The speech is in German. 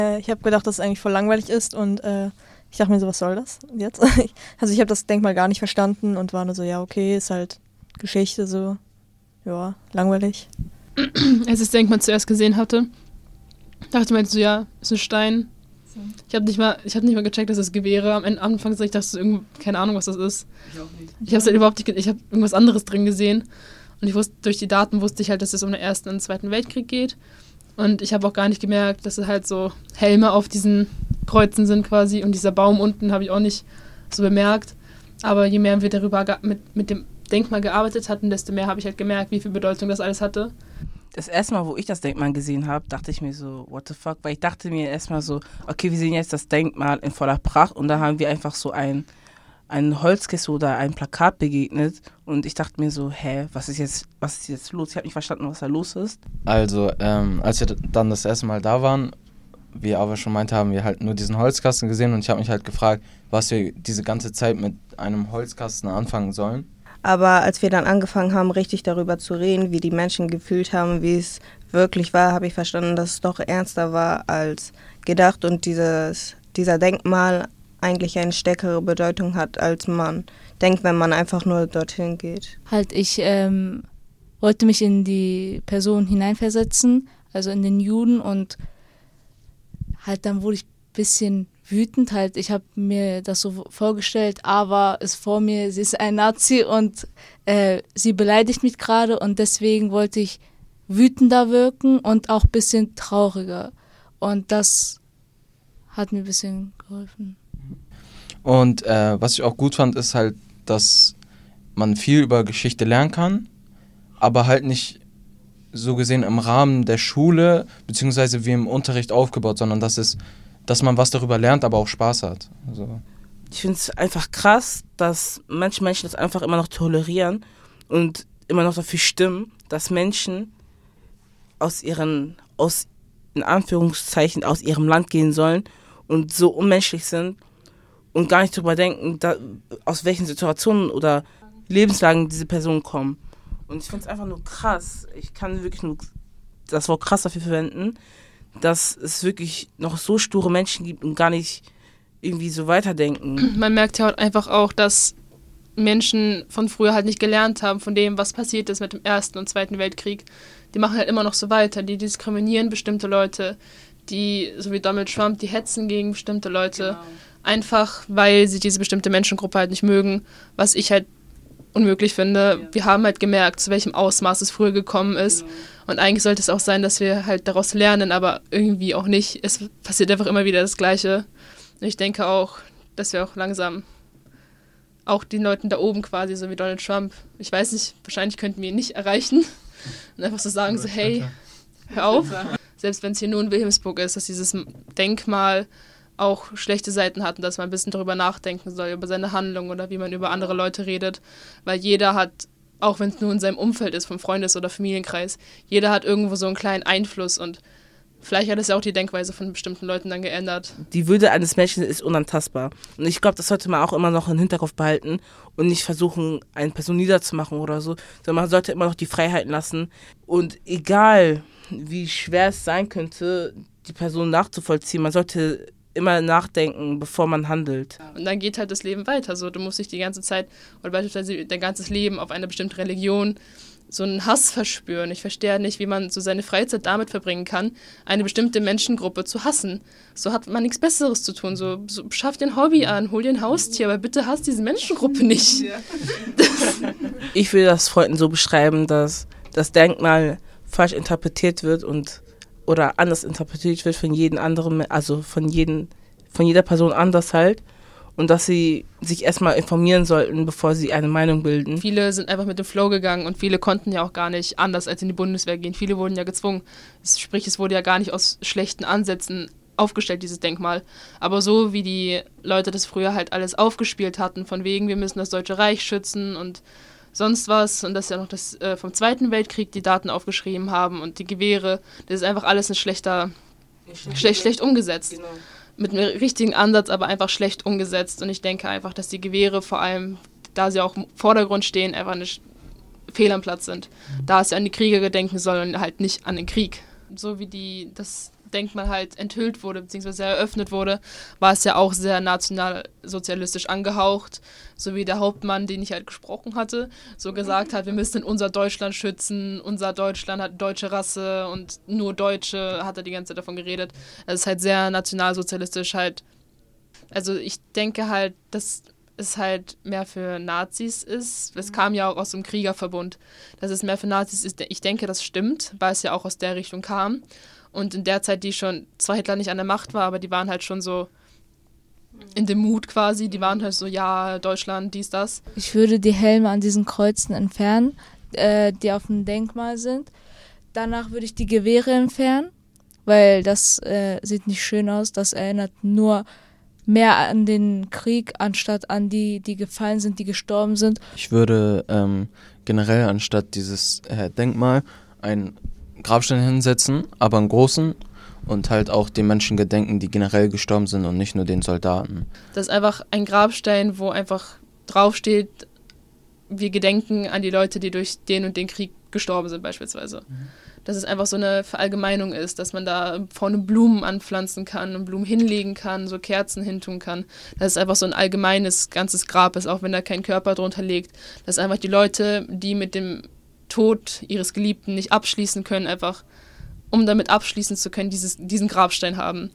Ich habe gedacht, dass es eigentlich voll langweilig ist und ich dachte mir so, was soll das jetzt? Also ich habe das Denkmal gar nicht verstanden und war nur so, ja okay, ist halt Geschichte so, ja, langweilig. Als ich das Denkmal zuerst gesehen hatte, dachte ich mir so, ja, ist ein Stein. Ich habe nicht mal gecheckt, dass das Gewehre am Anfang ich dachte so, keine Ahnung, was das ist. Ich auch nicht. Ich habe halt überhaupt nicht, ich habe irgendwas anderes drin gesehen und durch die Daten wusste ich halt, dass es um den Ersten und Zweiten Weltkrieg geht und ich habe auch gar nicht gemerkt, dass es halt so Helme auf diesen Kreuzen sind quasi und dieser Baum unten habe ich auch nicht so bemerkt, aber je mehr wir darüber mit dem Denkmal gearbeitet hatten, desto mehr habe ich halt gemerkt, wie viel Bedeutung das alles hatte. Das erste Mal, wo ich das Denkmal gesehen habe, dachte ich mir so, what the fuck? Weil ich dachte mir erstmal so, okay, wir sehen jetzt das Denkmal in voller Pracht und da haben wir einfach so ein Holzkiste oder ein Plakat begegnet und ich dachte mir so, was ist jetzt los? Ich habe nicht verstanden, was da los ist. Also, als wir dann das erste Mal da waren, wie aber schon meinte, haben wir halt nur diesen Holzkasten gesehen und ich habe mich halt gefragt, was wir diese ganze Zeit mit einem Holzkasten anfangen sollen. Aber als wir dann angefangen haben, richtig darüber zu reden, wie die Menschen gefühlt haben, wie es wirklich war, habe ich verstanden, dass es doch ernster war als gedacht und dieser Denkmal eigentlich eine stärkere Bedeutung hat, als man denkt, wenn man einfach nur dorthin geht. Halt, ich wollte mich in die Person hineinversetzen, also in den Juden und halt dann wurde ich ein bisschen wütend halt. Ich habe mir das so vorgestellt, aber vor mir, sie ist ein Nazi und sie beleidigt mich gerade und deswegen wollte ich wütender wirken und auch ein bisschen trauriger. Und das hat mir ein bisschen geholfen. Und was ich auch gut fand, ist halt, dass man viel über Geschichte lernen kann, aber halt nicht so gesehen im Rahmen der Schule, beziehungsweise wie im Unterricht aufgebaut, sondern dass man was darüber lernt, aber auch Spaß hat. Also. Ich finde es einfach krass, dass manche Menschen das einfach immer noch tolerieren und immer noch dafür stimmen, dass Menschen in Anführungszeichen aus ihrem Land gehen sollen und so unmenschlich sind und gar nicht darüber denken, aus welchen Situationen oder Lebenslagen diese Personen kommen. Und ich finde es einfach nur krass. Ich kann wirklich nur das Wort krass dafür verwenden, dass es wirklich noch so sture Menschen gibt und gar nicht irgendwie so weiterdenken. Man merkt ja einfach auch, dass Menschen von früher halt nicht gelernt haben von dem, was passiert ist mit dem Ersten und Zweiten Weltkrieg. Die machen halt immer noch so weiter. Die diskriminieren bestimmte Leute, die, so wie Donald Trump, die hetzen gegen bestimmte Leute. Genau. Einfach, weil sie diese bestimmte Menschengruppe halt nicht mögen, was ich halt unmöglich finde. Ja. Wir haben halt gemerkt, zu welchem Ausmaß es früher gekommen ist. Genau. Und eigentlich sollte es auch sein, dass wir halt daraus lernen, aber irgendwie auch nicht. Es passiert einfach immer wieder das Gleiche. Und ich denke auch, dass wir auch langsam auch den Leuten da oben quasi, so wie Donald Trump, ich weiß nicht, wahrscheinlich könnten wir ihn nicht erreichen. Und einfach so sagen, so hey, hör auf. Selbst wenn es hier nur in Wilhelmsburg ist, dass dieses Denkmal auch schlechte Seiten hat und dass man ein bisschen darüber nachdenken soll, über seine Handlung oder wie man über andere Leute redet. Weil jeder hat, auch wenn es nur in seinem Umfeld ist, vom Freundes- oder Familienkreis, jeder hat irgendwo so einen kleinen Einfluss und vielleicht hat es ja auch die Denkweise von bestimmten Leuten dann geändert. Die Würde eines Menschen ist unantastbar. Und ich glaube, das sollte man auch immer noch im Hinterkopf behalten und nicht versuchen, eine Person niederzumachen oder so, sondern man sollte immer noch die Freiheiten lassen. Und egal, wie schwer es sein könnte, die Person nachzuvollziehen, man sollte immer nachdenken, bevor man handelt. Und dann geht halt das Leben weiter. So, du musst dich die ganze Zeit oder beispielsweise dein ganzes Leben auf eine bestimmte Religion so einen Hass verspüren. Ich verstehe nicht, wie man so seine Freizeit damit verbringen kann, eine bestimmte Menschengruppe zu hassen. So hat man nichts Besseres zu tun. So schaff dir ein Hobby an, hol dir ein Haustier, aber bitte hasst diese Menschengruppe nicht. Ich will das Freunden so beschreiben, dass das Denkmal falsch interpretiert wird oder anders interpretiert wird von jedem anderen, also von jeder Person anders halt. Und dass sie sich erstmal informieren sollten, bevor sie eine Meinung bilden. Viele sind einfach mit dem Flow gegangen und viele konnten ja auch gar nicht anders als in die Bundeswehr gehen. Viele wurden ja gezwungen. Sprich, es wurde ja gar nicht aus schlechten Ansätzen aufgestellt, dieses Denkmal. Aber so wie die Leute das früher halt alles aufgespielt hatten, von wegen, wir müssen das Deutsche Reich schützen und sonst was. Und dass ja noch das vom Zweiten Weltkrieg die Daten aufgeschrieben haben und die Gewehre. Das ist einfach alles schlecht umgesetzt. Genau. Mit einem richtigen Ansatz, aber einfach schlecht umgesetzt. Und ich denke einfach, dass die Gewehre vor allem, da sie auch im Vordergrund stehen, einfach nicht fehl am Platz sind. Da es ja an die Krieger gedenken soll und halt nicht an den Krieg. So wie das Denkmal halt enthüllt wurde, beziehungsweise eröffnet wurde, war es ja auch sehr nationalsozialistisch angehaucht, so wie der Hauptmann, den ich halt gesprochen hatte, so gesagt hat, wir müssen unser Deutschland schützen, unser Deutschland hat deutsche Rasse und nur Deutsche, hat er die ganze Zeit davon geredet. Es ist halt sehr nationalsozialistisch halt. Also ich denke halt, dass es halt mehr für Nazis ist. Es kam ja auch aus dem Kriegerverbund, dass es mehr für Nazis ist. Ich denke, das stimmt, weil es ja auch aus der Richtung kam. Und in der Zeit, die schon, zwar Hitler nicht an der Macht war, aber die waren halt schon so in dem Mut quasi. Die waren halt so, ja, Deutschland, dies, das. Ich würde die Helme an diesen Kreuzen entfernen, die auf dem Denkmal sind. Danach würde ich die Gewehre entfernen, weil das sieht nicht schön aus. Das erinnert nur mehr an den Krieg, anstatt an die gefallen sind, die gestorben sind. Ich würde generell anstatt dieses Denkmal einen Grabstein hinsetzen, aber einen großen, und halt auch den Menschen gedenken, die generell gestorben sind und nicht nur den Soldaten. Das ist einfach ein Grabstein, wo einfach draufsteht, wir gedenken an die Leute, die durch den und den Krieg gestorben sind beispielsweise. Dass es einfach so eine Verallgemeinung ist, dass man da vorne Blumen anpflanzen kann und Blumen hinlegen kann, so Kerzen hintun kann. Dass es einfach so ein allgemeines, ganzes Grab ist, auch wenn da kein Körper drunter liegt. Dass einfach die Leute, die mit dem Tod ihres Geliebten nicht abschließen können, einfach, um damit abschließen zu können, diesen Grabstein haben.